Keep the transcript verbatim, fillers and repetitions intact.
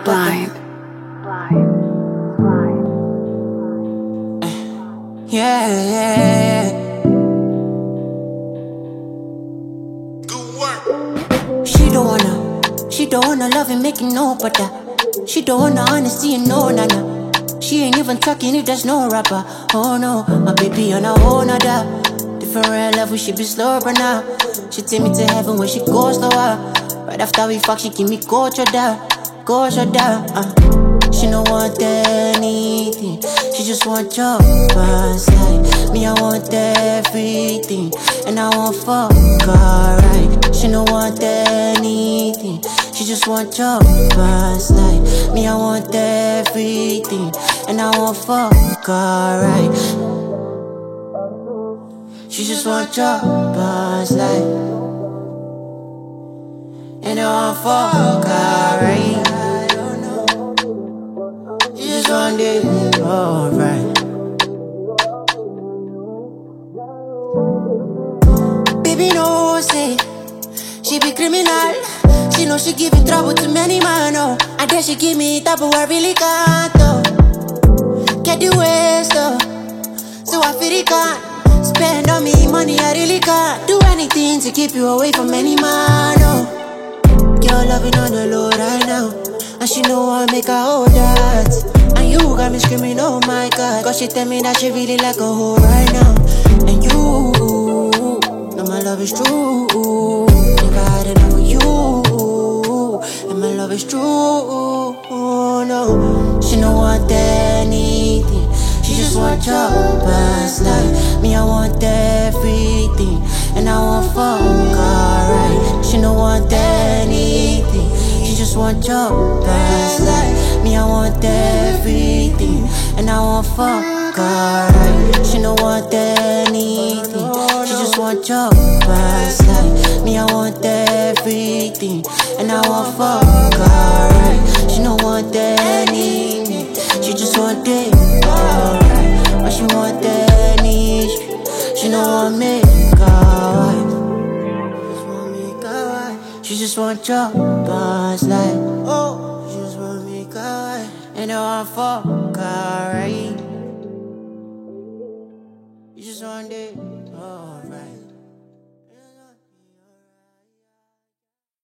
Blind. Yeah, yeah, yeah. She don't wanna, she don't wanna love and make it no better. She don't wanna honesty and no nana. She ain't even talking if there's no rapper. Oh no, my baby on a whole nother different level, she be slow but now. She take me to heaven when she goes slower. Right after we fuck, she give me go shoulder, go shoulder. Uh. She don't want anything, she just want your past life. Me, I want everything, and I want fuck her right. She don't want anything, she just want your past life. Me, I want everything, and I want fuck her right. She just want your past life, and I want fuck her right. She just want it alright. Baby no say she be criminal. She know she giving trouble to many man, oh. And then she give me that, but I really can't, oh. Get the waste, oh. So I feel it can't spend on me money, I really can't do anything to keep you away from any man, oh. Girl loving on the low right now, and she know I make her hold that. And you got me screaming, oh my God, cause she tell me that she really like a hoe right now. And you know my love is true, never had enough of you, and my love is true, no. She don't want anything, she just want your past life. Me, I want everything, and I want fuck her right. She don't want anything, she just want your past life. Me, I want everything, and I want fuck her right. She don't want anything, she just want your past life. Me, I want everything, and I want fuck her right. She don't want anything, she just want it alright. But she want any, she don't want me, God. She just want your past life.